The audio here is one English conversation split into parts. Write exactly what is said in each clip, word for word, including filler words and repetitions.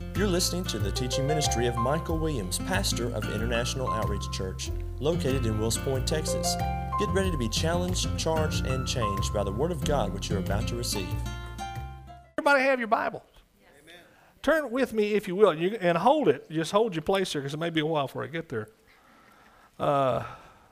You're listening to the teaching ministry of Michael Williams, pastor of International Outreach Church, located in Wills Point, Texas. Get ready to be challenged, charged, and changed by the Word of God which you're about to receive. Everybody have your Bible. Yes. Turn with me, if you will, you, and hold it. Just hold your place there because it may be a while before I get there. Uh,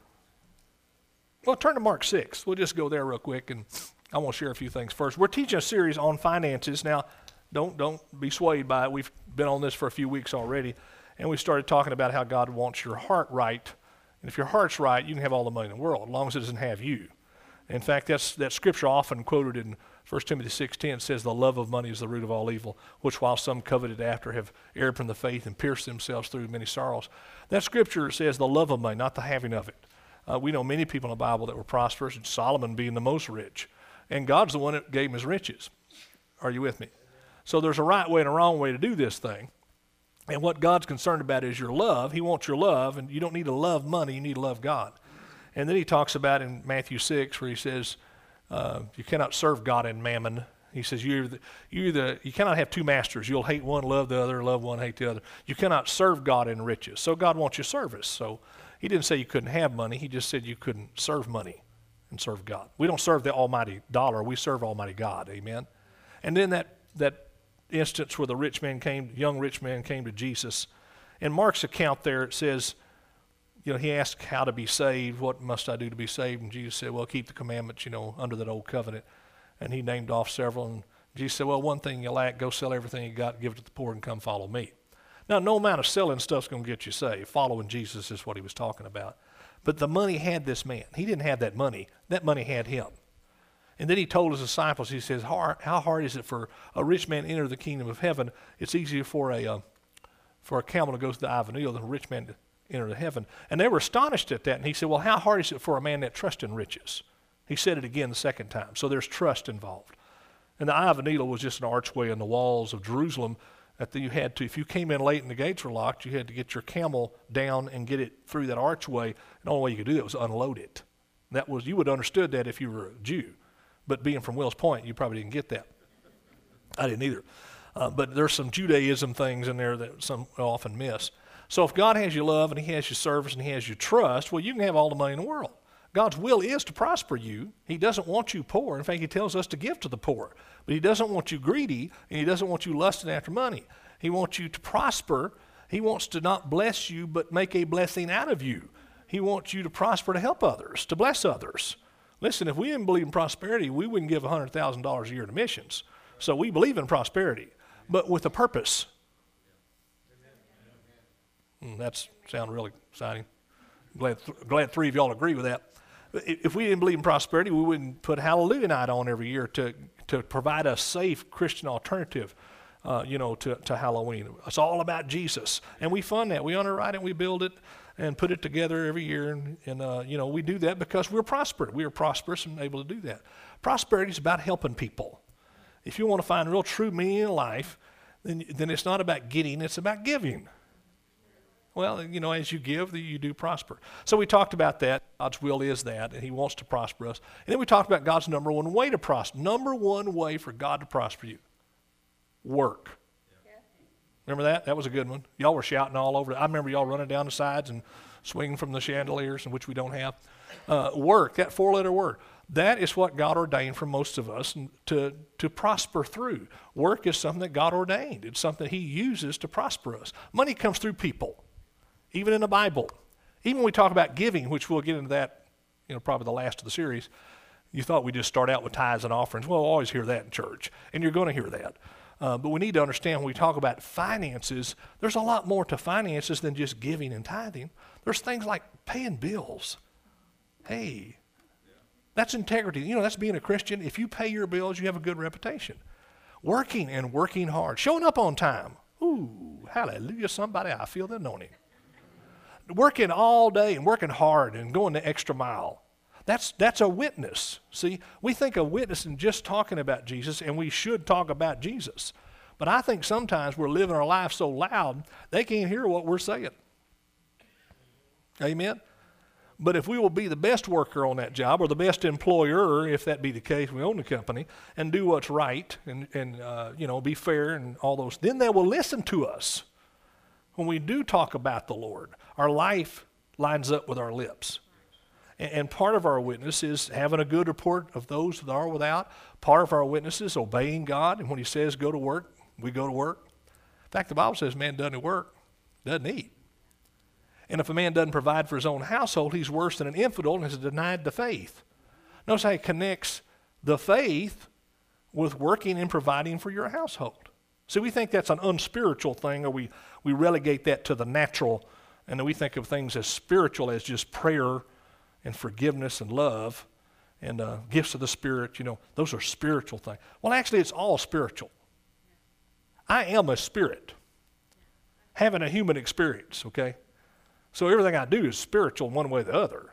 well, turn to Mark six. We'll just go there real quick, and I want to share a few things first. We're teaching a series on finances. Now, don't don't be swayed by it. We've been on this for a few weeks already, and we started talking about how God wants your heart right. And if your heart's right, you can have all the money in the world, as long as it doesn't have you. In fact, that's that scripture often quoted in First Timothy six ten says, the love of money is the root of all evil, which while some coveted after have erred from the faith and pierced themselves through many sorrows. That scripture says the love of money, not the having of it. Uh, we know many people in the Bible that were prosperous, and Solomon being the most rich. And God's the one that gave him his riches. Are you with me? So there's a right way and a wrong way to do this thing. And what God's concerned about is your love. He wants your love, and you don't need to love money, you need to love God. And then he talks about in Matthew six where he says, uh, you cannot serve God and mammon. He says, you either, you either you cannot have two masters. You'll hate one, love the other, love one, hate the other. You cannot serve God and riches. So God wants your service. So he didn't say you couldn't have money. He just said you couldn't serve money and serve God. We don't serve the almighty dollar. We serve almighty God. Amen? And then that that instance where the rich man came, young rich man came to Jesus. In Mark's account there, it says, you know, he asked how to be saved. What must I do to be saved? And Jesus said, well, keep the commandments, you know, under that old covenant. And he named off several. And Jesus said, well, one thing you lack, go sell everything you got, give it to the poor, and come follow me. Now, no amount of selling stuff's going to get you saved. Following Jesus is what he was talking about. But the money had this man. He didn't have that money. That money had him. And then he told his disciples, he says, how hard is it for a rich man to enter the kingdom of heaven? It's easier for a uh, for a camel to go through the eye of a needle than a rich man to enter the heaven. And they were astonished at that. And he said, well, how hard is it for a man that trusts in riches? He said it again the second time. So there's trust involved. And the eye of a needle was just an archway in the walls of Jerusalem that you had to, if you came in late and the gates were locked, you had to get your camel down and get it through that archway. And the only way you could do that was unload it. That was, you would have understood that if you were a Jew. But being from Wills Point, you probably didn't get that. I didn't either. Uh, but there's some Judaism things in there that some often miss. So if God has your love and he has your service and he has your trust, well, you can have all the money in the world. God's will is to prosper you. He doesn't want you poor. In fact, he tells us to give to the poor. But he doesn't want you greedy, and he doesn't want you lusting after money. He wants you to prosper. He wants to not bless you, but make a blessing out of you. He wants you to prosper to help others, to bless others. Listen, if we didn't believe in prosperity, we wouldn't give one hundred thousand dollars a year to missions. So we believe in prosperity, but with a purpose. Mm, that sounds really exciting. Glad, glad three of y'all agree with that. If we didn't believe in prosperity, we wouldn't put Hallelujah Night on every year to, to provide a safe Christian alternative, uh, you know, to, to Halloween. It's all about Jesus. And we fund that. We underwrite it, we build it, and put it together every year. And, and uh, you know, we do that because we're prosperous. We are prosperous and able to do that. Prosperity is about helping people. If you want to find real true meaning in life, then, then it's not about getting, it's about giving. Well, you know, as you give, you do prosper. So we talked about that. God's will is that, and he wants to prosper us. And then we talked about God's number one way to prosper. Number one way for God to prosper you. Work. Remember that? That was a good one. Y'all were shouting all over it. I remember y'all running down the sides and swinging from the chandeliers, in which we don't have. Uh, work, that four-letter word. That is what God ordained for most of us to, to prosper through. Work is something that God ordained. It's something he uses to prosper us. Money comes through people, even in the Bible. Even when we talk about giving, which we'll get into that, you know, probably the last of the series, you thought we'd just start out with tithes and offerings. Well, we'll always hear that in church, and you're going to hear that. Uh, but we need to understand when we talk about finances, there's a lot more to finances than just giving and tithing. There's things like paying bills. Hey, that's integrity. You know, that's being a Christian. If you pay your bills, you have a good reputation. Working and working hard. Showing up on time. Ooh, hallelujah, somebody, I feel the anointing. Working all day and working hard and going the extra mile. That's that's a witness. See, we think of witnessing just talking about Jesus, and we should talk about Jesus. But I think sometimes we're living our life so loud, they can't hear what we're saying. Amen? But if we will be the best worker on that job or the best employer, if that be the case, we own the company, and do what's right and, and uh, you know, be fair and all those, then they will listen to us when we do talk about the Lord. Our life lines up with our lips. And, and part of our witness is having a good report of those that are without. Part of our witness is obeying God. And when he says go to work, we go to work. In fact, the Bible says man doesn't work, doesn't eat. And if a man doesn't provide for his own household, he's worse than an infidel and has denied the faith. Notice how he connects the faith with working and providing for your household. See, we think that's an unspiritual thing, or we, we relegate that to the natural, and then we think of things as spiritual as just prayer and forgiveness and love and uh, gifts of the Spirit. You know, those are spiritual things. Well, actually, it's all spiritual. I am a spirit, having a human experience, okay? So everything I do is spiritual one way or the other.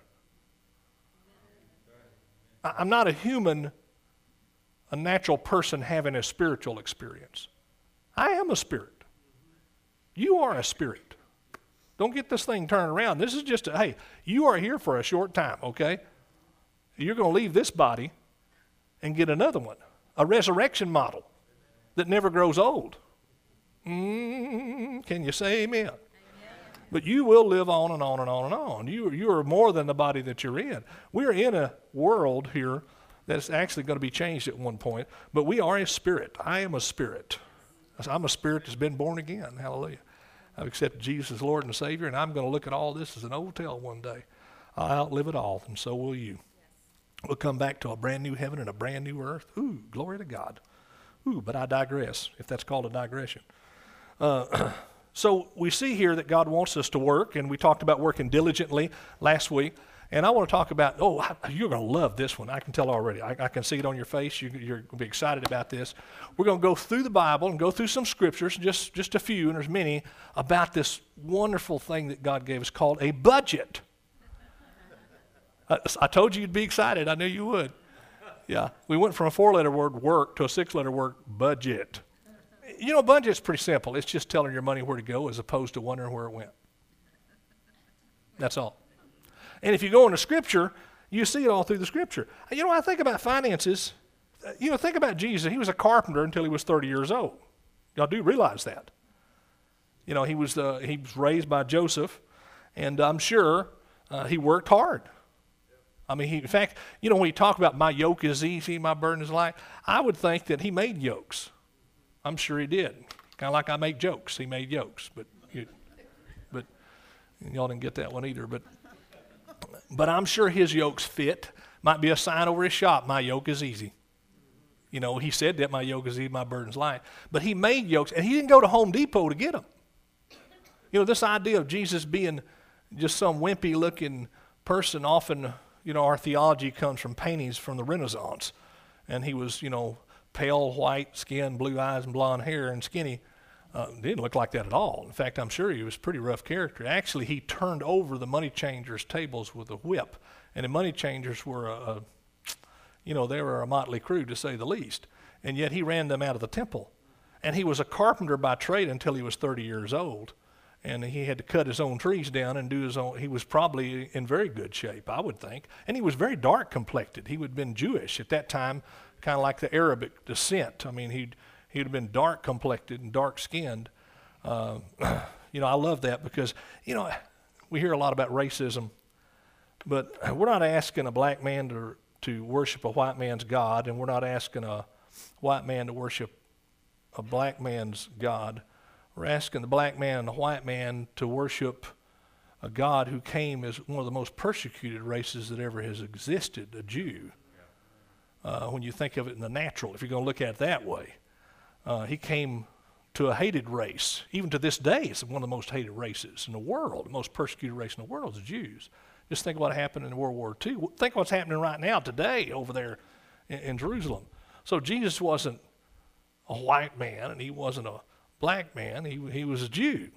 I'm not a human, a natural person having a spiritual experience. I am a spirit. You are a spirit. Don't get this thing turned around. This is just a, hey, you are here for a short time, okay? You're going to leave this body and get another one, a resurrection model that never grows old. Mm, can you say amen? But you will live on and on and on and on. You, you are more than the body that you're in. We're in a world here that's actually going to be changed at one point, but we are a spirit. I am a spirit. I'm a spirit that's been born again. Hallelujah. I've accepted Jesus as Lord and Savior, and I'm going to look at all this as an old tale one day. I'll outlive it all, and so will you. We'll come back to a brand new heaven and a brand new earth. Ooh, glory to God. Ooh, but I digress, if that's called a digression. Uh, So we see here that God wants us to work, and we talked about working diligently last week. And I want to talk about, oh, you're going to love this one. I can tell already. I, I can see it on your face. You, you're going to be excited about this. We're going to go through the Bible and go through some scriptures, just, just a few, and there's many, about this wonderful thing that God gave us called a budget. I, I told you you'd be excited. I knew you would. Yeah, we went from a four-letter word, work, to a six-letter word, budget. You know, budget's pretty simple. It's just telling your money where to go as opposed to wondering where it went. That's all. And if you go into Scripture, you see it all through the Scripture. You know, I think about finances. You know, think about Jesus. He was a carpenter until he was thirty years old. Y'all do realize that. You know, he was uh, he was raised by Joseph, and I'm sure uh, he worked hard. I mean, he, in fact, you know, when you talk about my yoke is easy, my burden is light, I would think that he made yokes. I'm sure he did. Kind of like I make jokes. He made yokes, but you, but y'all didn't get that one either. But but I'm sure his yokes fit. Might be a sign over his shop. My yoke is easy. You know, he said that my yoke is easy, my burden's light. But he made yokes, and he didn't go to Home Depot to get them. You know, this idea of Jesus being just some wimpy-looking person, often, you know, our theology comes from paintings from the Renaissance, and he was, you know, pale white skin, blue eyes, and blonde hair, and skinny. Uh, didn't look like that at all. In fact, I'm sure he was a pretty rough character. Actually, he turned over the money changers' tables with a whip, and the money changers were, a, a, you know, they were a motley crew, to say the least. And yet he ran them out of the temple. And he was a carpenter by trade until he was thirty years old. And he had to cut his own trees down and do his own. He was probably in very good shape, I would think. And he was very dark complected. He would have been Jewish at that time, kind of like the Arabic descent. I mean, he'd he'd have been dark complected and dark skinned. Uh, you know, I love that because, you know, we hear a lot about racism, but we're not asking a black man to to worship a white man's God, and we're not asking a white man to worship a black man's God. We're asking the black man and the white man to worship a God who came as one of the most persecuted races that ever has existed, a Jew. Uh, when you think of it in the natural, if you're going to look at it that way. Uh, he came to a hated race. Even to this day, it's one of the most hated races in the world. The most persecuted race in the world is the Jews. Just think what happened in World War Two. Think what's happening right now, today, over there in, in Jerusalem. So Jesus wasn't a white man, and he wasn't a black man. He, he was a Jew.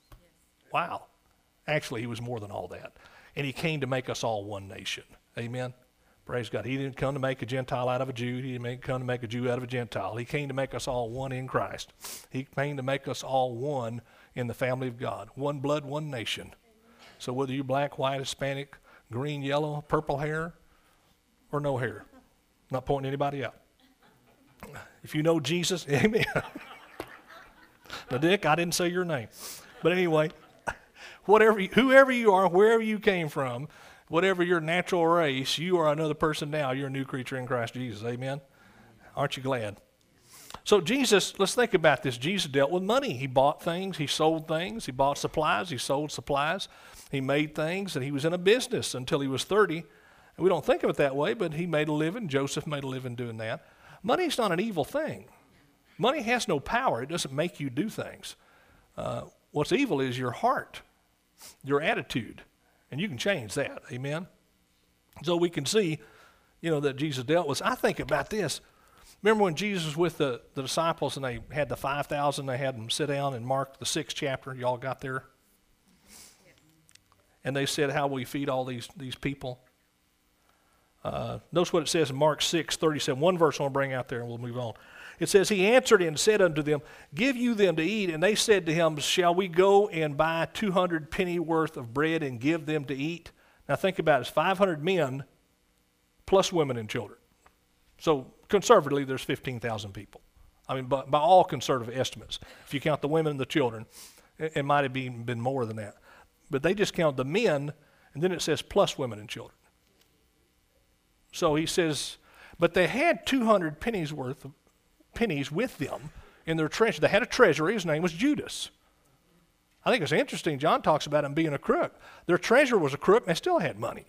Wow. Actually, he was more than all that. And he came to make us all one nation. Amen. Praise God. He didn't come to make a Gentile out of a Jew. He didn't come to make a Jew out of a Gentile. He came to make us all one in Christ. He came to make us all one in the family of God. One blood, one nation. So whether you're black, white, Hispanic, green, yellow, purple hair, or no hair. Not pointing anybody out. If you know Jesus, amen. Now, Dick, I didn't say your name. But anyway, whatever, you, whoever you are, wherever you came from, whatever your natural race, you are another person now. You're a new creature in Christ Jesus. Amen? Aren't you glad? So Jesus, let's think about this. Jesus dealt with money. He bought things. He sold things. He bought supplies. He sold supplies. He made things, and he was in a business until he was thirty. And we don't think of it that way, but he made a living. Joseph made a living doing that. Money's not an evil thing. Money has no power. It doesn't make you do things. Uh, what's evil is your heart, your attitude, and you can change that. Amen? So we can see, you know, that Jesus dealt with. I think about this. Remember when Jesus was with the, the disciples and they had the five thousand, they had them sit down and mark the sixth chapter. Y'all got there? And they said, how will we feed all these, these people? Uh, notice what it says in Mark six thirty-seven. One verse I want to bring out there and we'll move on. It says, he answered and said unto them, give you them to eat. And they said to him, shall we go and buy two hundred penny worth of bread and give them to eat? Now think about it. It's five hundred men plus women and children. So conservatively, there's fifteen thousand people. I mean, by, by all conservative estimates, if you count the women and the children, it, it might have been, been more than that. But they just count the men, and then it says plus women and children. So he says, but they had two hundred pennies worth of pennies with them in their treasure. They had a treasurer. His name was Judas. I think it's interesting. John talks about him being a crook. Their treasurer was a crook, and they still had money.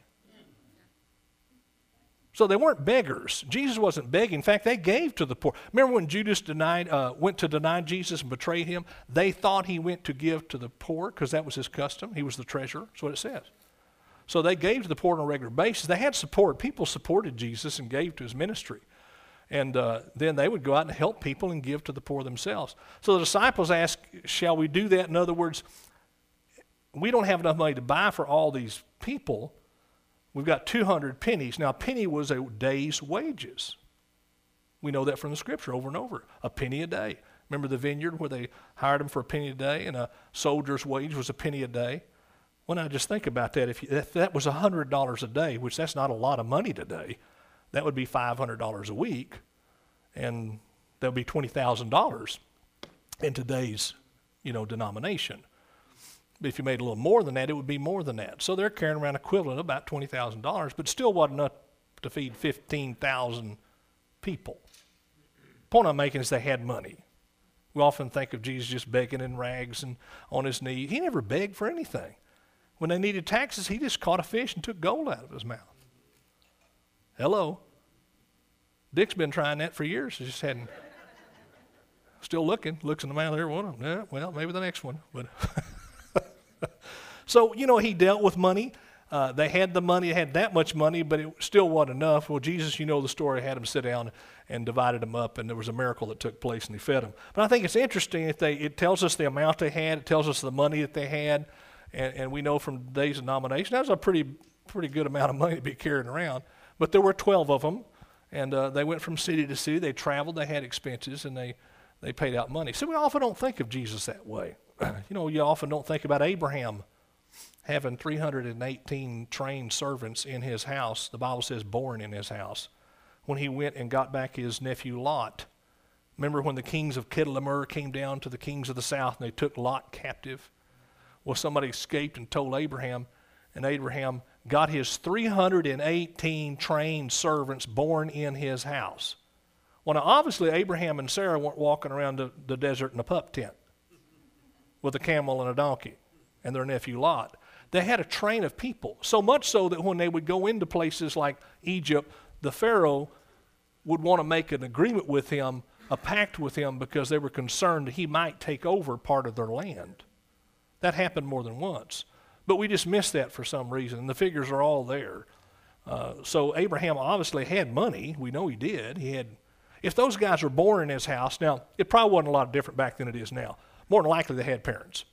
So they weren't beggars. Jesus wasn't begging. In fact, they gave to the poor. Remember when Judas denied, uh, went to deny Jesus and betrayed him? They thought he went to give to the poor because that was his custom. He was the treasurer. That's what it says. So they gave to the poor on a regular basis. They had support. People supported Jesus and gave to his ministry. And uh, then they would go out and help people and give to the poor themselves. So the disciples asked, shall we do that? In other words, we don't have enough money to buy for all these people. We've got two hundred pennies. Now, a penny was a day's wages. We know that from the scripture over and over. A penny a day. Remember the vineyard where they hired them for a penny a day and a soldier's wage was a penny a day? Well, now just think about that. If, you, if that was one hundred dollars a day, which that's not a lot of money today, that would be five hundred dollars a week, and that would be twenty thousand dollars in today's, you know, denomination. But if you made a little more than that, it would be more than that. So they're carrying around equivalent of about twenty thousand dollars, but still wasn't enough to feed fifteen thousand people. The point I'm making is they had money. We often think of Jesus just begging in rags and on his knees. He never begged for anything. When they needed taxes, he just caught a fish and took gold out of his mouth. Hello. Dick's been trying that for years. He just hadn't. Still looking. Looks in the mouth there. Well, yeah, well, maybe the next one. But so, you know, he dealt with money. Uh, they had the money, they had that much money, but it still wasn't enough. Well, Jesus, you know the story, had them sit down and divided them up, and there was a miracle that took place, and he fed them. But I think it's interesting that they, it tells us the amount they had, it tells us the money that they had, and, and we know from today's denomination, that was a pretty, pretty good amount of money to be carrying around. But there were twelve of them, and uh, they went from city to city. They traveled, they had expenses, and they, they paid out money. So we often don't think of Jesus that way. You know, you often don't think about Abraham having three hundred eighteen trained servants in his house. The Bible says born in his house. When he went and got back his nephew Lot. Remember when the kings of Kedorlaomer came down to the kings of the south and they took Lot captive? Well, somebody escaped and told Abraham, and Abraham got his three hundred eighteen trained servants born in his house. Well, now obviously Abraham and Sarah weren't walking around the, the desert in a pup tent with a camel and a donkey and their nephew Lot. They had a train of people, so much so that when they would go into places like Egypt, the Pharaoh would want to make an agreement with him, a pact with him, because they were concerned that he might take over part of their land. That happened more than once. But we just missed that for some reason, and the figures are all there. Uh, so Abraham obviously had money. We know he did. He had. If those guys were born in his house, now, it probably wasn't a lot different back than it is now. More than likely they had parents.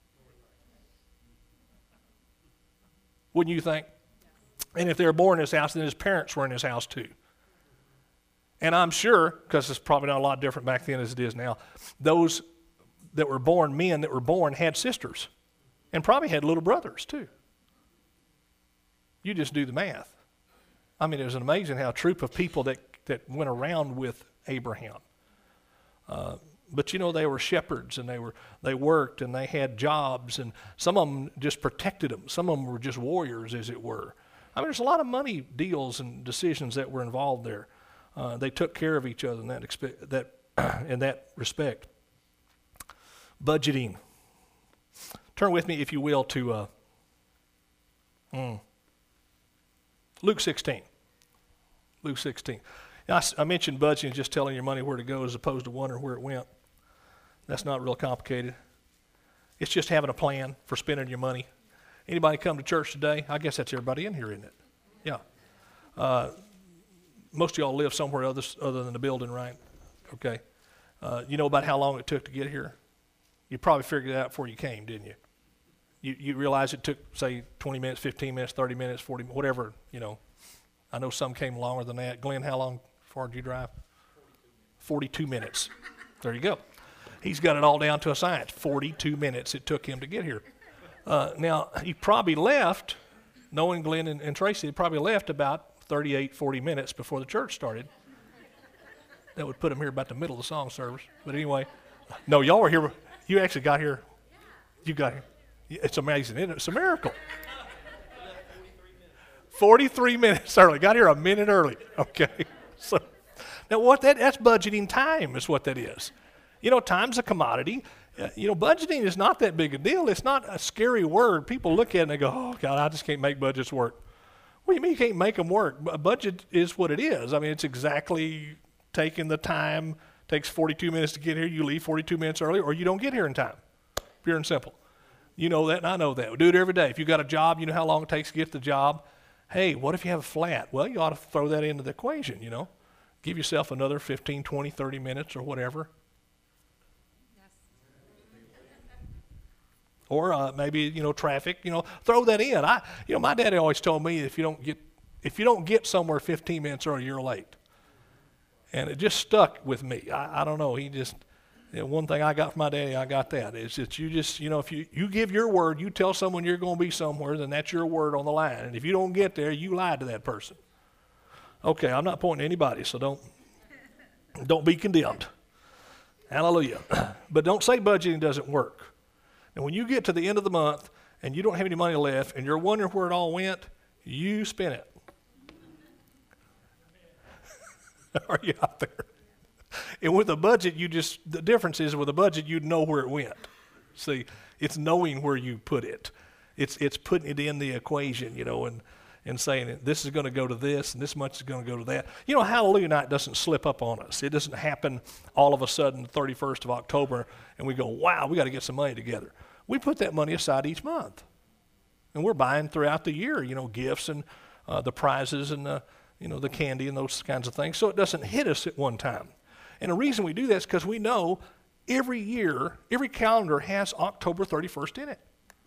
Wouldn't you think? And if they were born in his house, then his parents were in his house too. And I'm sure, because it's probably not a lot different back then as it is now, those that were born, men that were born, had sisters and probably had little brothers too. You just do the math. I mean, it was amazing how a troop of people that, that went around with Abraham. Uh, but, you know, they were shepherds, and they were they worked, and they had jobs, and some of them just protected them. Some of them were just warriors, as it were. I mean, there's a lot of money deals and decisions that were involved there. Uh, they took care of each other in that, expe- that in that respect. Budgeting. Turn with me, if you will, to uh, mm, Luke sixteen. Luke sixteen. Now, I, I mentioned budgeting, just telling your money where to go as opposed to wondering where it went. That's not real complicated. It's just having a plan for spending your money. Anybody come to church today? I guess that's everybody in here, isn't it? Yeah. Uh, most of y'all live somewhere other, other than the building, right? Okay. Uh, you know about how long it took to get here? You probably figured it out before you came, didn't you? You, you realize it took, say, twenty minutes, fifteen minutes, thirty minutes, forty, whatever, you know. I know some came longer than that. Glenn, how long far did you drive? forty-two minutes. There you go. He's got it all down to a science. forty-two minutes it took him to get here. Uh, now, he probably left, knowing Glenn and, and Tracy, he probably left about thirty-eight, forty minutes before the church started. That would put him here about the middle of the song service. But anyway, no, y'all were here. You actually got here. You got here. It's amazing, isn't it? It's a miracle. forty-three minutes early. Got here a minute early. Okay. So now what that, that's budgeting time is what that is. You know, time's a commodity. Uh, you know, budgeting is not that big a deal. It's not a scary word. People look at it and they go, oh, God, I just can't make budgets work. What do you mean you can't make them work? A budget is what it is. I mean, it's exactly taking the time. Takes forty-two minutes to get here. You leave forty-two minutes early, or you don't get here in time. Pure and simple. You know that, and I know that. We do it every day. If you got a job, you know how long it takes to get the job. Hey, what if you have a flat? Well, you ought to throw that into the equation, you know. Give yourself another fifteen, twenty, thirty minutes or whatever. Or uh, maybe, you know, traffic, you know, throw that in. I, you know, my daddy always told me if you don't get, if you don't get somewhere fifteen minutes early, you're late. And it just stuck with me. I, I don't know. He just, you know, one thing I got from my daddy, I got that, is that you just, you know, if you, you give your word, you tell someone you're going to be somewhere, then that's your word on the line. And if you don't get there, you lied to that person. Okay, I'm not pointing to anybody, so don't, don't be condemned. Hallelujah. But don't say budgeting doesn't work. And when you get to the end of the month and you don't have any money left and you're wondering where it all went, you spend it. Are you out there? And with a budget, you just, the difference is with a budget, you know where it went. See, it's knowing where you put it. It's it's putting it in the equation, you know, and, and saying this is going to go to this and this much is going to go to that. You know, Hallelujah Night doesn't slip up on us. It doesn't happen all of a sudden the thirty-first of October and we go, wow, we got to get some money together. We put that money aside each month. And we're buying throughout the year, you know, gifts and uh, the prizes and the, you know, the candy and those kinds of things. So it doesn't hit us at one time. And the reason we do that is because we know every year, every calendar has October thirty-first in it.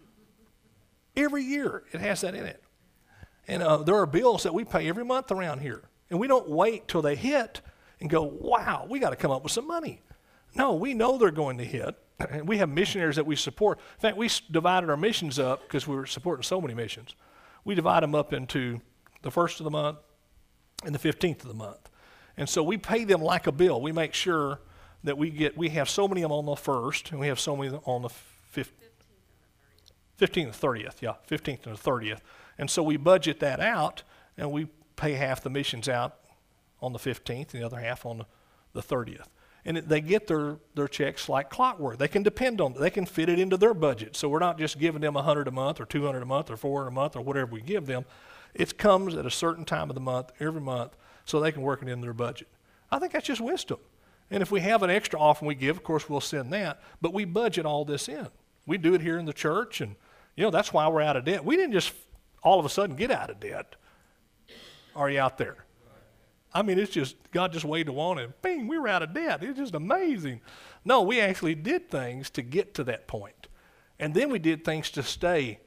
Every year it has that in it. And uh, there are bills that we pay every month around here. And we don't wait till they hit and go, wow, we got to come up with some money. No, we know they're going to hit. And we have missionaries that we support. In fact, we divided our missions up because we were supporting so many missions. We divide them up into the first of the month and the fifteenth of the month. And so we pay them like a bill. We make sure that we get, we have so many of them on the first, and we have so many on the fifteenth. fifteenth and thirtieth, yeah, fifteenth and the thirtieth. And so we budget that out, and we pay half the missions out on the fifteenth and the other half on the, the thirtieth. And it, they get their, their checks like clockwork. They can depend on it. They can fit it into their budget. So we're not just giving them one hundred a month or two hundred a month or four hundred a month or whatever we give them. It comes at a certain time of the month, every month, so they can work it in their budget. I think that's just wisdom. And if we have an extra offering we give, of course, we'll send that. But we budget all this in. We do it here in the church, and, you know, that's why we're out of debt. We didn't just all of a sudden get out of debt. Are you out there? I mean, it's just, God just waved a wand and bing, we were out of debt. It's just amazing. No, we actually did things to get to that point. And then we did things to stay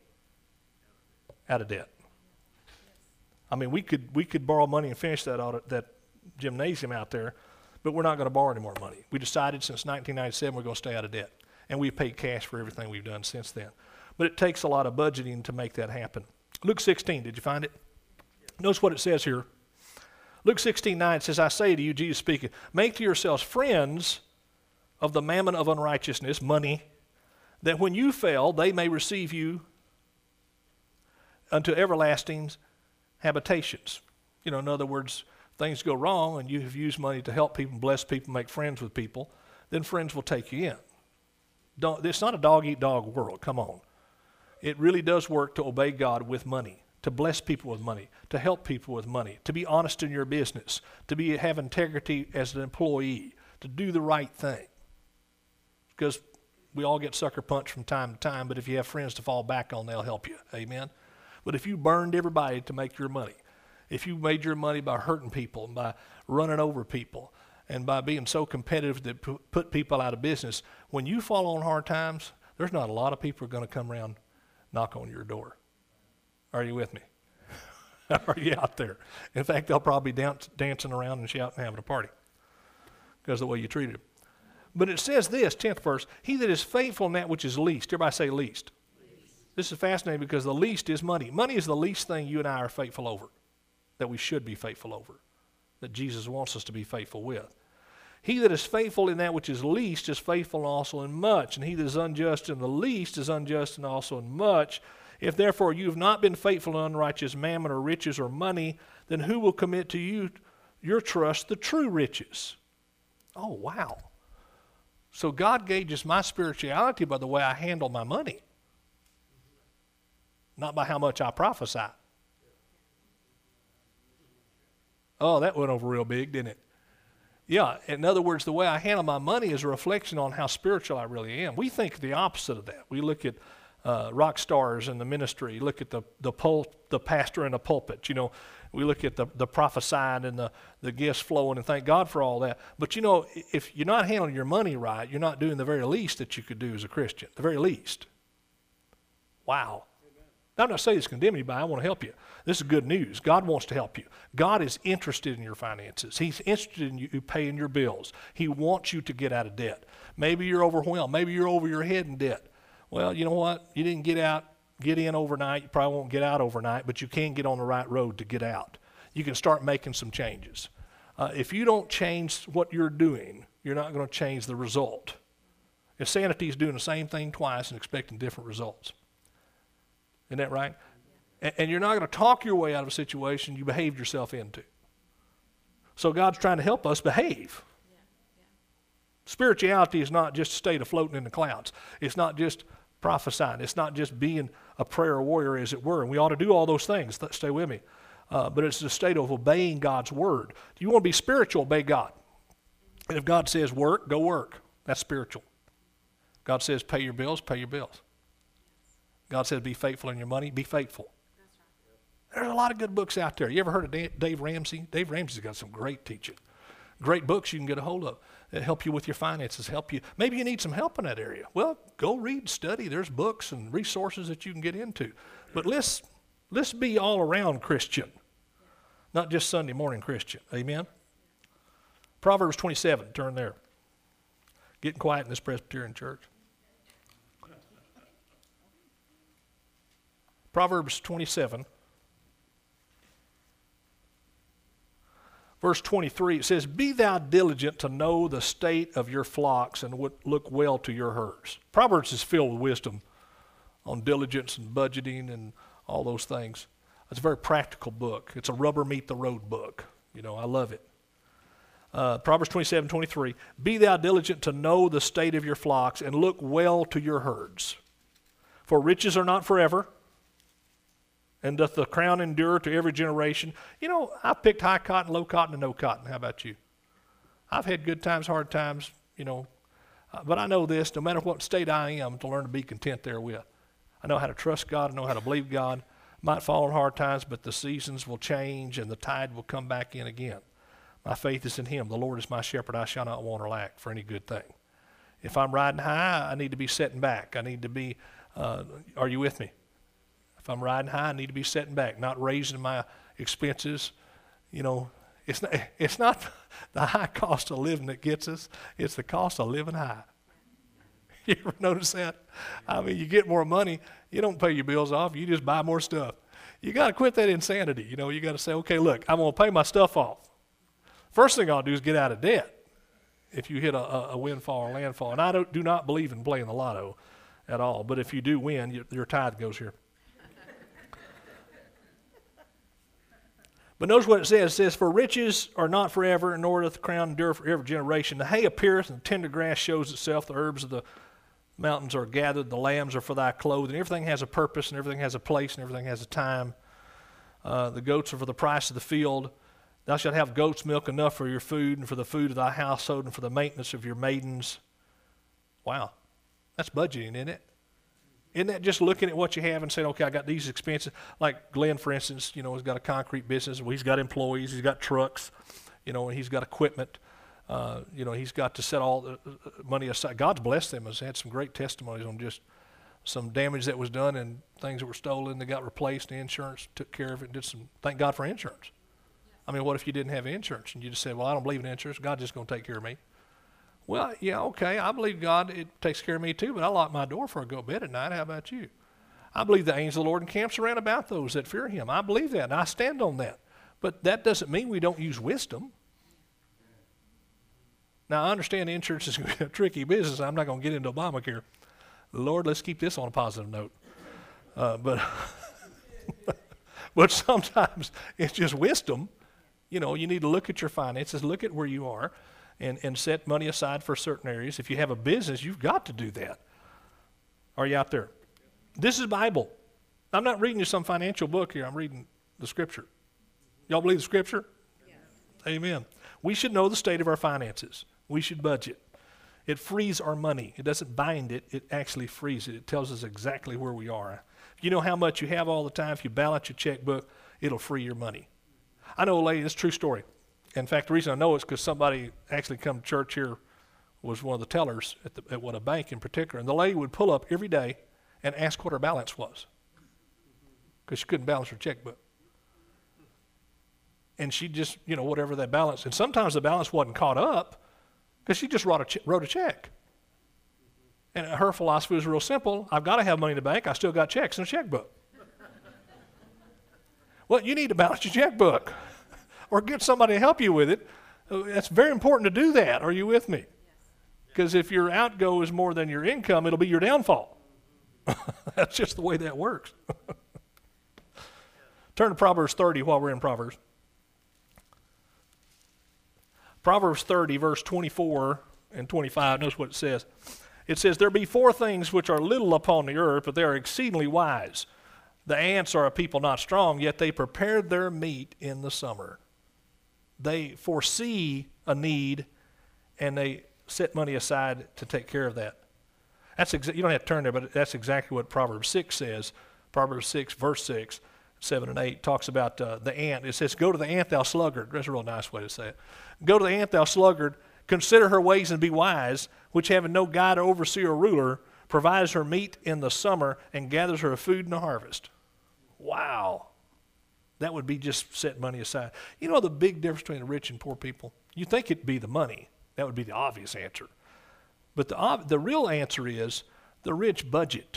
out of debt. I mean, we could we could borrow money and finish that audit, that gymnasium out there, but we're not going to borrow any more money. We decided since nineteen ninety-seven we're going to stay out of debt. And we've paid cash for everything we've done since then. But it takes a lot of budgeting to make that happen. Luke sixteen, did you find it? Notice what it says here. Luke sixteen nine says, I say to you, Jesus speaking, make to yourselves friends of the mammon of unrighteousness, money, that when you fail, they may receive you unto everlasting habitations. You know, in other words, things go wrong and you have used money to help people, bless people, make friends with people, then friends will take you in. Don't, it's not a dog-eat-dog world, come on. It really does work to obey God with money, to bless people with money, to help people with money, to be honest in your business, to be have integrity as an employee, to do the right thing. Because we all get sucker punched from time to time, but if you have friends to fall back on, they'll help you. Amen? But if you burned everybody to make your money, if you made your money by hurting people and by running over people and by being so competitive that p- put people out of business, when you fall on hard times, there's not a lot of people going to come around knock on your door. Are you with me? Are you out there? In fact, they'll probably be dance, dancing around and shouting and having a party because of the way you treated them. But it says this, tenth verse, he that is faithful in that which is least. Everybody say least. least. This is fascinating because the least is money. Money is the least thing you and I are faithful over, that we should be faithful over, that Jesus wants us to be faithful with. He that is faithful in that which is least is faithful also in much, and he that is unjust in the least is unjust and also in much. If therefore you have not been faithful in unrighteous mammon or riches or money, then who will commit to you your trust the true riches? Oh, wow. So God gauges my spirituality by the way I handle my money, not by how much I prophesy. Oh, that went over real big, didn't it? Yeah, in other words, the way I handle my money is a reflection on how spiritual I really am. We think the opposite of that. We look at uh, rock stars in the ministry, look at the the, pul- the pastor in the pulpit, you know, we look at the, the prophesying and the, the gifts flowing, and thank God for all that. But, you know, if you're not handling your money right, you're not doing the very least that you could do as a Christian, the very least. Wow. I'm not saying it's condemn anybody. I want to help you. This is good news. God wants to help you. God is interested in your finances. He's interested in you paying your bills. He wants you to get out of debt. Maybe you're overwhelmed. Maybe you're over your head in debt. Well, you know what? You didn't get out, get in overnight. You probably won't get out overnight, but you can get on the right road to get out. You can start making some changes. Uh, if you don't change what you're doing, you're not going to change the result. Insanity is doing the same thing twice and expecting different results. Isn't that right? And, and you're not going to talk your way out of a situation you behaved yourself into. So God's trying to help us behave. Yeah, yeah. Spirituality is not just a state of floating in the clouds. It's not just prophesying. It's not just being a prayer warrior, as it were. And we ought to do all those things. Stay with me. Uh, but it's a state of obeying God's word. Do you want to be spiritual? Obey God. And if God says work, go work. That's spiritual. God says pay your bills, pay your bills. God says be faithful in your money, be faithful. That's right. There's a lot of good books out there. You ever heard of Dave Ramsey? Dave Ramsey's got some great teaching. Great books you can get a hold of that help you with your finances, help you. Maybe you need some help in that area. Well, go read, study. There's books and resources that you can get into. But let's, let's be all around Christian, not just Sunday morning Christian. Amen? Proverbs twenty-seven, turn there. Getting quiet in this Presbyterian church. Proverbs twenty-seven, verse twenty-three, it says, be thou diligent to know the state of your flocks and look well to your herds. Proverbs is filled with wisdom on diligence and budgeting and all those things. It's a very practical book. It's a rubber meet the road book. You know, I love it. Uh, Proverbs twenty-seven, twenty-three, be thou diligent to know the state of your flocks and look well to your herds. For riches are not forever, and doth the crown endure to every generation? You know, I've picked high cotton, low cotton, and no cotton. How about you? I've had good times, hard times, you know. Uh, but I know this, no matter what state I am, to learn to be content therewith. I know how to trust God. I know how to believe God. Might fall in hard times, but the seasons will change and the tide will come back in again. My faith is in him. The Lord is my shepherd. I shall not want or lack for any good thing. If I'm riding high, I need to be setting back. I need to be, uh, are you with me? If I'm riding high, I need to be setting back, not raising my expenses. You know, it's not, it's not the high cost of living that gets us. It's the cost of living high. You ever notice that? I mean, you get more money, you don't pay your bills off, you just buy more stuff. You got to quit that insanity. You know, you got to say, okay, look, I'm going to pay my stuff off. First thing I'll do is get out of debt if you hit a, a, a windfall or landfall. And I don't, do not believe in playing the lotto at all. But if you do win, you, your tithe goes here. But notice what it says. It says, for riches are not forever, nor doth the crown endure for every generation. The hay appeareth, and the tender grass shows itself. The herbs of the mountains are gathered. The lambs are for thy clothing. Everything has a purpose, and everything has a place, and everything has a time. Uh, the goats are for the price of the field. Thou shalt have goat's milk enough for your food, and for the food of thy household, and for the maintenance of your maidens. Wow. That's budgeting, isn't it? Isn't that just looking at what you have and saying, okay, I got these expenses? Like Glenn, for instance, you know, he's got a concrete business. Well, he's got employees. He's got trucks, you know, and he's got equipment. Uh, you know, he's got to set all the money aside. God's blessed them. Has had some great testimonies on just some damage that was done and things that were stolen that got replaced. The insurance took care of it and did some, thank God for insurance. I mean, what if you didn't have insurance and you just said, well, I don't believe in insurance. God's just going to take care of me. Well, yeah, okay, I believe God, it takes care of me too, but I lock my door before I go to bed at night. How about you? I believe the angel of the Lord encamps around about those that fear him. I believe that, and I stand on that. But that doesn't mean we don't use wisdom. Now, I understand insurance is a tricky business. I'm not going to get into Obamacare. Lord, let's keep this on a positive note. Uh, but, but sometimes it's just wisdom. You know, you need to look at your finances, look at where you are, and, and set money aside for certain areas. If you have a business, you've got to do that. Are you out there? This is Bible. I'm not reading you some financial book here. I'm reading the Scripture. Y'all believe the Scripture? Yes. Amen. We should know the state of our finances. We should budget. It frees our money. It doesn't bind it. It actually frees it. It tells us exactly where we are. If you know how much you have all the time, if you balance your checkbook, it'll free your money. I know a lady, it's a true story. In fact, the reason I know it's because somebody actually come to church here, was one of the tellers at, the, at what a bank in particular, and the lady would pull up every day and ask what her balance was because she couldn't balance her checkbook. And she just, you know, whatever that balance, and sometimes the balance wasn't caught up because she just wrote a, che- wrote a check. And her philosophy was real simple. I've got to have money in the bank. I still got checks in a checkbook. Well, you need to balance your checkbook or get somebody to help you with it. It's very important to do that. Are you with me? Because if your outgo is more than your income, it'll be your downfall. That's just the way that works. Turn to Proverbs thirty while we're in Proverbs. Proverbs thirty, verse twenty-four and twenty-five, notice what it says. It says, there be four things which are little upon the earth, but they are exceedingly wise. The ants are a people not strong, yet they prepared their meat in the summer. They foresee a need, and they set money aside to take care of that. That's exa- you don't have to turn there, but that's exactly what Proverbs six says. Proverbs six, verse six, seven and eight talks about uh, the ant. It says, go to the ant, thou sluggard. That's a real nice way to say it. Go to the ant, thou sluggard. Consider her ways and be wise, which having no guide or overseer or ruler, provides her meat in the summer and gathers her food in the harvest. Wow. That would be just set money aside. You know the big difference between the rich and poor people? You think it'd be the money. That would be the obvious answer. But the, the real answer is the rich budget.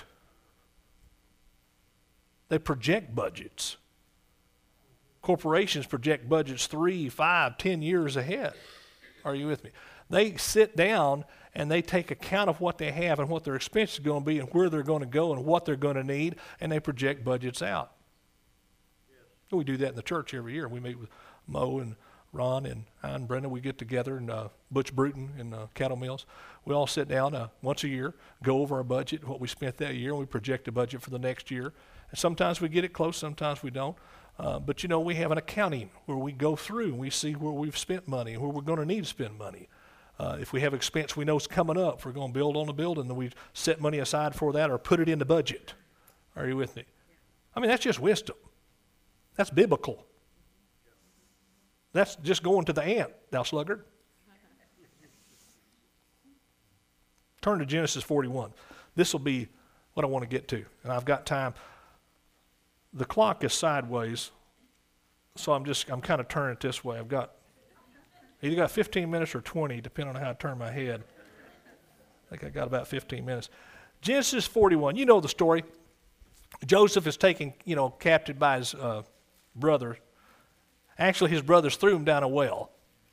They project budgets. Corporations project budgets three, five, ten years ahead. Are you with me? They sit down and they take account of what they have and what their expenses are going to be and where they're going to go and what they're going to need, and they project budgets out. Yes. We do that in the church every year. We meet with Mo and Ron and I and Brenda. We get together and uh, Butch Bruton in uh, Cattle Mills. We all sit down uh, once a year, go over our budget, what we spent that year, and we project a budget for the next year. And sometimes we get it close, sometimes we don't. Uh, but, you know, we have an accounting where we go through and we see where we've spent money and where we're going to need to spend money. Uh, if we have expense we know is coming up, if we're going to build on a building, then we set money aside for that or put it in the budget. Are you with me? I mean, that's just wisdom. That's biblical. That's just going to the ant, thou sluggard. Turn to Genesis forty-one. This will be what I want to get to, and I've got time. The clock is sideways, so I'm just, I'm kind of turning it this way. I've got, either got fifteen minutes or twenty, depending on how I turn my head. I think I got about fifteen minutes. Genesis forty-one, you know the story. Joseph is taken, you know, captive by his uh, brother. Actually, his brothers threw him down a well,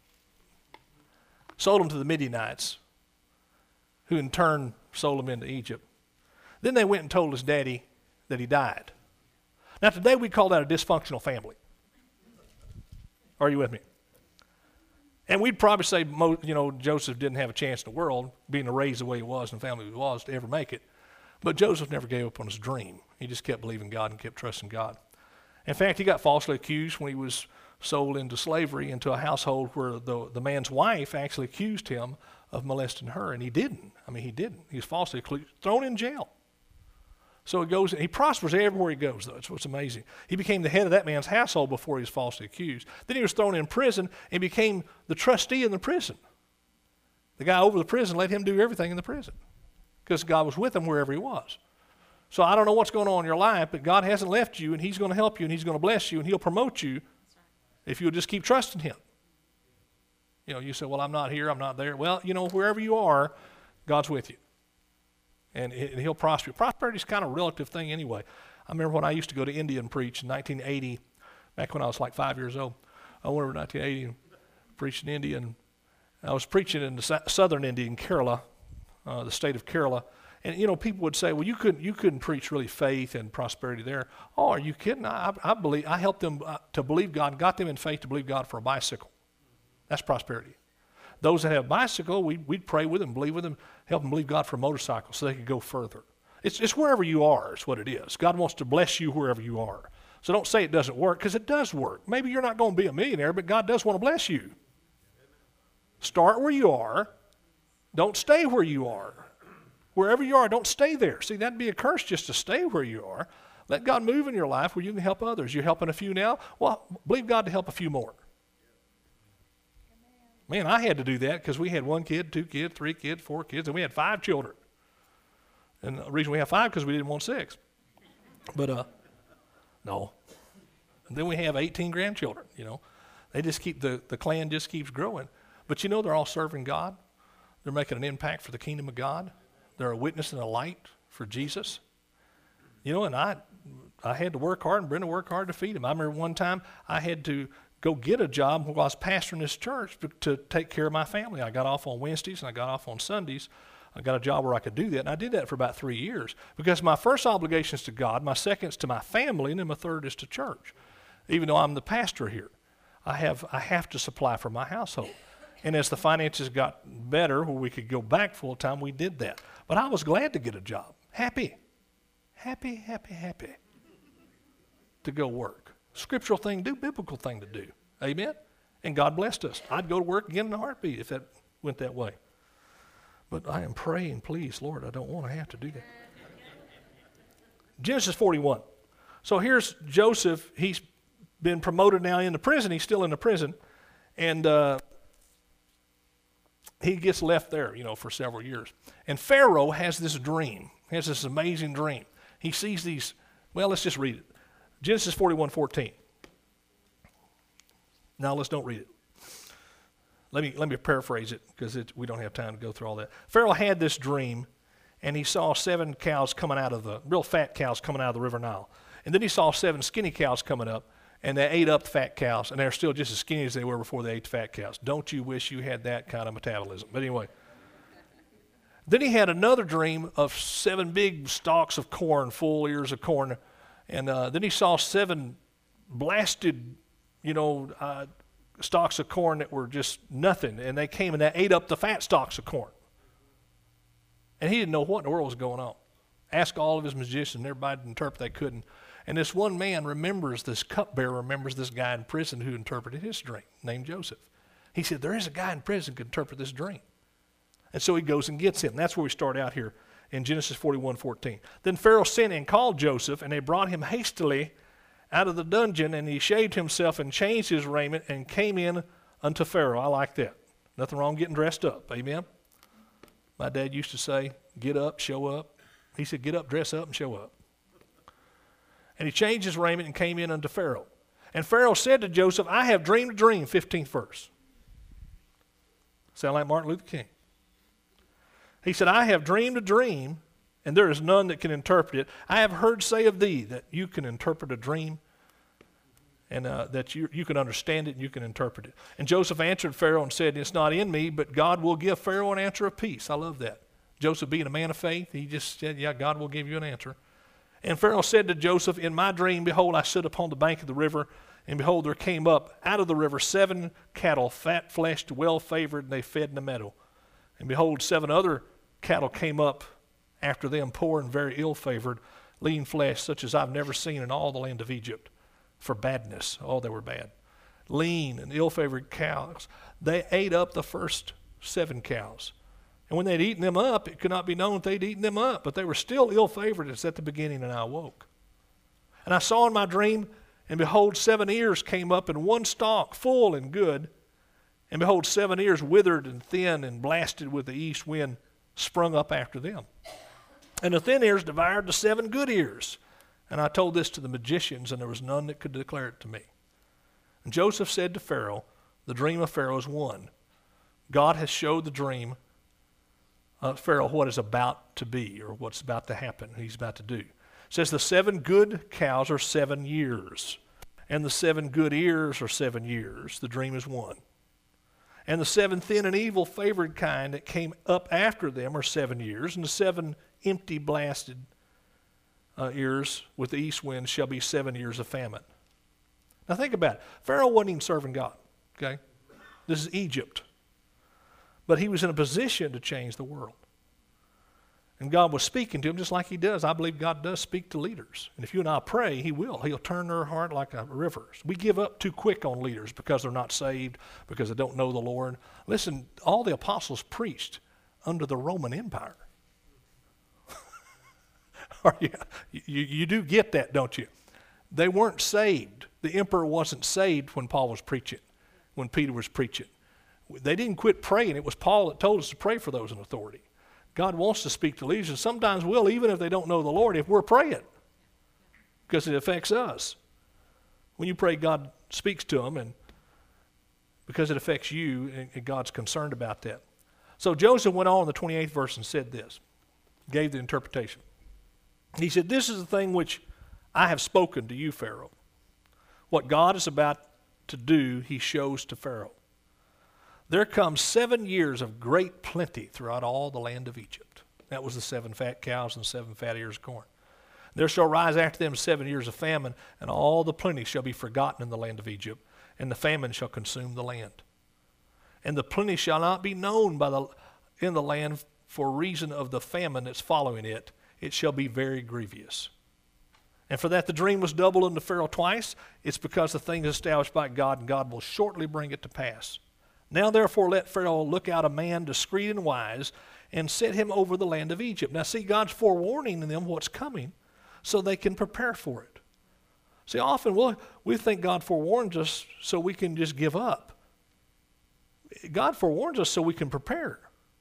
sold him to the Midianites, who in turn sold him into Egypt. Then they went and told his daddy that he died. Now, today we call that a dysfunctional family. Are you with me? And we'd probably say, you know, Joseph didn't have a chance in the world, being raised the way he was and the family he was, to ever make it. But Joseph never gave up on his dream. He just kept believing God and kept trusting God. In fact, he got falsely accused when he was sold into slavery into a household where the, the man's wife actually accused him of molesting her, and he didn't. I mean, he didn't. He was falsely accused, thrown in jail. So he goes, he prospers everywhere he goes, though. It's what's amazing. He became the head of that man's household before he was falsely accused. Then he was thrown in prison and became the trustee in the prison. The guy over the prison let him do everything in the prison because God was with him wherever he was. So I don't know what's going on in your life, but God hasn't left you, and he's going to help you, and he's going to bless you, and he'll promote you if you'll just keep trusting him. You know, you say, well, I'm not here, I'm not there. Well, you know, wherever you are, God's with you. And he'll prosper you. Prosperity is kind of a relative thing anyway. I remember when I used to go to India and preach in nineteen eighty, back when I was like five years old. I went over to nineteen eighty and preached in India. And I was preaching in the southern India in Kerala, uh, the state of Kerala. And, you know, people would say, well, you couldn't, you couldn't preach really faith and prosperity there. Oh, are you kidding? I, I, believe, I helped them uh, to believe God, got them in faith to believe God for a bicycle. That's prosperity. Those that have a bicycle, we'd, we'd pray with them, believe with them, help them believe God for a motorcycle so they could go further. It's, it's wherever you are is what it is. God wants to bless you wherever you are. So don't say it doesn't work, because it does work. Maybe you're not going to be a millionaire, but God does want to bless you. Start where you are. Don't stay where you are. Wherever you are, don't stay there. See, that'd be a curse just to stay where you are. Let God move in your life where you can help others. You're helping a few now. Well, believe God to help a few more. Man, I had to do that because we had one kid, two kids, three kids, four kids, and we had five children. And the reason we have five because we didn't want six. But, uh, no. And then we have eighteen grandchildren, you know. They just keep, the, the clan just keeps growing. But you know, they're all serving God. They're making an impact for the kingdom of God. They're a witness and a light for Jesus. You know, and I, I had to work hard, and Brenda worked hard to feed them. I remember one time I had to go get a job while I was pastoring this church to, to take care of my family. I got off on Wednesdays and I got off on Sundays. I got a job where I could do that, and I did that for about three years because my first obligation is to God, my second is to my family, and then my third is to church. Even though I'm the pastor here, I have I have to supply for my household. And as the finances got better, where we could go back full time, we did that. But I was glad to get a job, happy, happy, happy, happy to go work. Scriptural thing to do, biblical thing to do. Amen? And God blessed us. I'd go to work again in a heartbeat if that went that way. But I am praying, please, Lord, I don't want to have to do that. Genesis forty-one. So here's Joseph. He's been promoted now into prison. He's still in the prison. And uh, he gets left there, you know, for several years. And Pharaoh has this dream. He has this amazing dream. He sees these, well, let's just read it. Genesis forty-one fourteen. Now let's don't read it. Let me let me paraphrase it because we don't have time to go through all that. Pharaoh had this dream, and he saw seven cows coming out of the, real fat cows coming out of the river Nile. And then he saw seven skinny cows coming up, and they ate up the fat cows, and they're still just as skinny as they were before they ate the fat cows. Don't you wish you had that kind of metabolism? But anyway. Then he had another dream of seven big stalks of corn, full ears of corn. And uh, then he saw seven blasted, you know, uh, stalks of corn that were just nothing. And they came and they ate up the fat stalks of corn. And he didn't know what in the world was going on. Asked all of his magicians, and everybody to interpret, they couldn't. And this one man remembers, this cupbearer remembers this guy in prison who interpreted his dream, named Joseph. He said, there is a guy in prison who can interpret this dream. And so he goes and gets him. That's where we start out here in Genesis forty-one fourteen. Then Pharaoh sent and called Joseph, and they brought him hastily out of the dungeon, and he shaved himself and changed his raiment and came in unto Pharaoh. I like that. Nothing wrong getting dressed up. Amen? My dad used to say, get up, show up. He said, get up, dress up, and show up. And he changed his raiment and came in unto Pharaoh. And Pharaoh said to Joseph, I have dreamed a dream, fifteenth verse. Sound like Martin Luther King. He said, I have dreamed a dream, and there is none that can interpret it. I have heard say of thee that you can interpret a dream, and uh, that you, you can understand it and you can interpret it. And Joseph answered Pharaoh and said, it's not in me, but God will give Pharaoh an answer of peace. I love that. Joseph being a man of faith, he just said, yeah, God will give you an answer. And Pharaoh said to Joseph, in my dream, behold, I stood upon the bank of the river, and behold, there came up out of the river seven cattle, fat-fleshed, well-favored, and they fed in the meadow. And behold, seven other cattle came up after them, poor and very ill-favored, lean flesh, such as I've never seen in all the land of Egypt, for badness. Oh, they were bad. Lean and ill-favored cows. They ate up the first seven cows. And when they'd eaten them up, it could not be known that they'd eaten them up, but they were still ill-favored as at the beginning, and I awoke. And I saw in my dream, and behold, seven ears came up in one stalk, full and good. And behold, seven ears withered and thin and blasted with the east wind sprung up after them. And the thin ears devoured the seven good ears. And I told this to the magicians, and there was none that could declare it to me. And Joseph said to Pharaoh, the dream of Pharaoh is one. God has showed the dream of Pharaoh what is about to be, or what's about to happen, he's about to do. It says the seven good cows are seven years, and the seven good ears are seven years. The dream is one. And the seven thin and evil favored kind that came up after them are seven years, and the seven empty blasted Uh, ears with the east wind shall be seven years of famine. Now think about it. Pharaoh wasn't even serving God, okay? This is Egypt. But he was in a position to change the world. And God was speaking to him just like he does. I believe God does speak to leaders. And if you and I pray, he will. He'll turn their heart like a river. We give up too quick on leaders because they're not saved, because they don't know the Lord. Listen, all the apostles preached under the Roman Empire. you, you, you do get that, don't you? They weren't saved. The emperor wasn't saved when Paul was preaching, when Peter was preaching. They didn't quit praying. It was Paul that told us to pray for those in authority. God wants to speak to leaders, and sometimes will, even if they don't know the Lord, if we're praying, because it affects us. When you pray, God speaks to them, and because it affects you, and God's concerned about that. So Joseph went on in the twenty-eighth verse and said this, gave the interpretation. He said, this is the thing which I have spoken to you, Pharaoh. What God is about to do, he shows to Pharaoh. There comes seven years of great plenty throughout all the land of Egypt. That was the seven fat cows and seven fat ears of corn. There shall rise after them seven years of famine, and all the plenty shall be forgotten in the land of Egypt, and the famine shall consume the land. And the plenty shall not be known by the, in the land for reason of the famine that's following it. It shall be very grievous. And for that the dream was doubled unto Pharaoh twice. It's because the thing is established by God, and God will shortly bring it to pass. Now therefore let Pharaoh look out a man discreet and wise, and set him over the land of Egypt. Now see, God's forewarning them what's coming, so they can prepare for it. See, often we'll, we think God forewarns us so we can just give up. God forewarns us so we can prepare.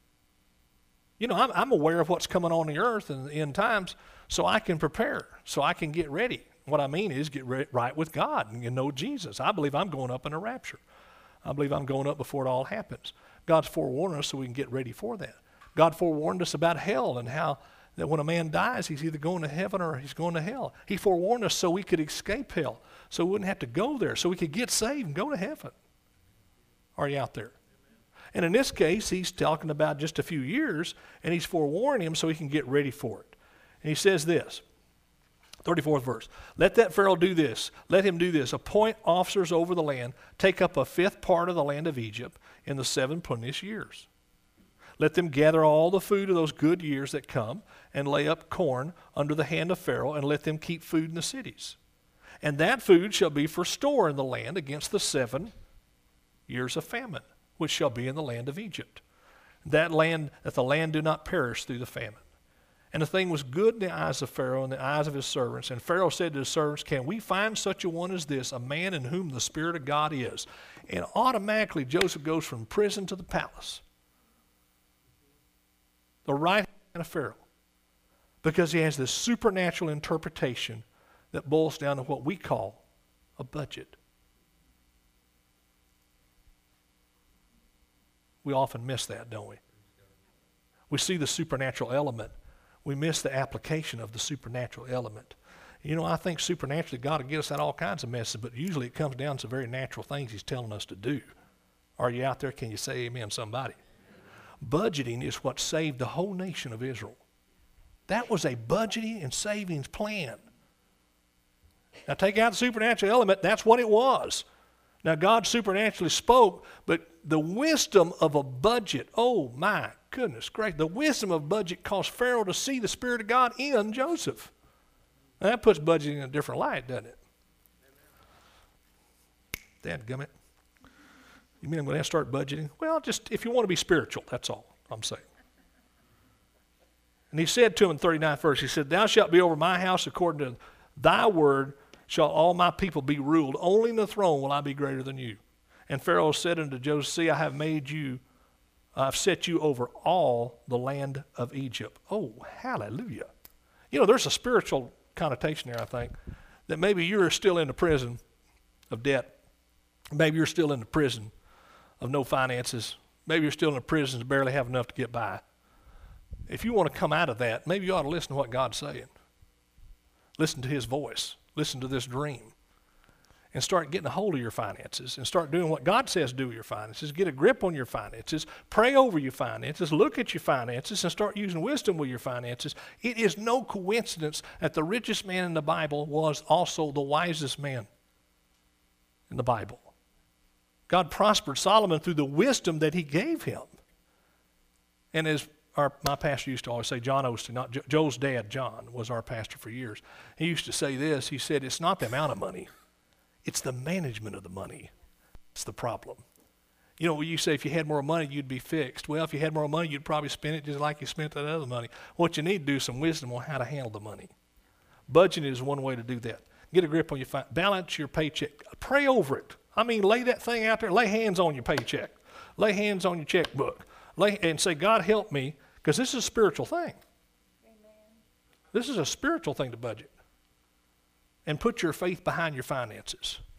You know, I'm, I'm aware of what's coming on the earth in the end times, so I can prepare, so I can get ready. What I mean is get re- right with God and know Jesus. I believe I'm going up in a rapture. I believe I'm going up before it all happens. God's forewarned us so we can get ready for that. God forewarned us about hell and how that when a man dies, he's either going to heaven or he's going to hell. He forewarned us so we could escape hell, so we wouldn't have to go there, so we could get saved and go to heaven. Are you out there? And in this case, he's talking about just a few years, and he's forewarning him so he can get ready for it. And he says this, thirty-fourth verse, let that Pharaoh do this, let him do this, appoint officers over the land, take up a fifth part of the land of Egypt in the seven plenteous years. Let them gather all the food of those good years that come, and lay up corn under the hand of Pharaoh, and let them keep food in the cities. And that food shall be for store in the land against the seven years of famine, which shall be in the land of Egypt. That land, that the land do not perish through the famine. And the thing was good in the eyes of Pharaoh and the eyes of his servants. And Pharaoh said to his servants, can we find such a one as this, a man in whom the Spirit of God is? And automatically Joseph goes from prison to the palace. The right hand of Pharaoh. Because he has this supernatural interpretation that boils down to what we call a budget. We often miss that, don't we? We see the supernatural element. we miss the application of the supernatural element. You know, I think supernaturally God will get us out all kinds of messes, but usually it comes down to very natural things he's telling us to do. Are you out there? Can you say amen, somebody? Budgeting is what saved the whole nation of Israel. That was a budgeting and savings plan. Now take out the supernatural element, that's what it was. Now God supernaturally spoke, but the wisdom of a budget, oh my goodness gracious, the wisdom of budget caused Pharaoh to see the Spirit of God in Joseph. Now that puts budgeting in a different light, doesn't it? Dadgummit. You mean I'm going to have to start budgeting? Well, just if you want to be spiritual, that's all I'm saying. And he said to him in thirty-ninth verse, he said, thou shalt be over my house according to thy word shall all my people be ruled. Only in the throne will I be greater than you. And Pharaoh said unto Joseph, see, I have made you, I've set you over all the land of Egypt. Oh, hallelujah. You know, there's a spiritual connotation there, I think, that maybe you're still in the prison of debt. Maybe you're still in the prison of no finances. Maybe you're still in the prison and barely have enough to get by. If you want to come out of that, maybe you ought to listen to what God's saying. Listen to his voice. Listen to this dream. And start getting a hold of your finances and start doing what God says do with your finances. Get a grip on your finances. Pray over your finances. Look at your finances and start using wisdom with your finances. It is no coincidence that the richest man in the Bible was also the wisest man in the Bible. God prospered Solomon through the wisdom that he gave him. And as our, my pastor used to always say, John Osteen, not jo- Joe's dad, John, was our pastor for years. He used to say this. He said, it's not the amount of money. It's the management of the money. It's the problem. You know, when you say if you had more money, you'd be fixed. Well, if you had more money, you'd probably spend it just like you spent that other money. What you need to do is some wisdom on how to handle the money. Budgeting is one way to do that. Get a grip on your fi- balance your paycheck. Pray over it. I mean, lay that thing out there. Lay hands on your paycheck. Lay hands on your checkbook. Lay, and say, God, help me, because this is a spiritual thing. Amen. This is a spiritual thing to budget. And put your faith behind your finances.